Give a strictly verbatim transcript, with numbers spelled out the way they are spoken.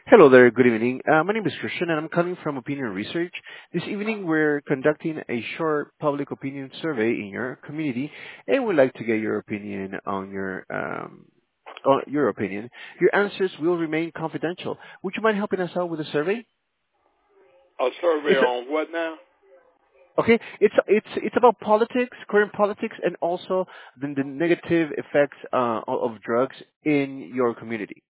Hello there. Good evening. Uh, my name is Christian, and I'm calling from Opinion Research. This evening, we're conducting a short public opinion survey in your community, and we'd like to get your opinion on your um, on your opinion. Your answers will remain confidential. Would you mind helping us out with the survey? A survey It's on what now? a, okay. It's it's it's about politics, current politics, and also the, the negative effects uh, of drugs in your community.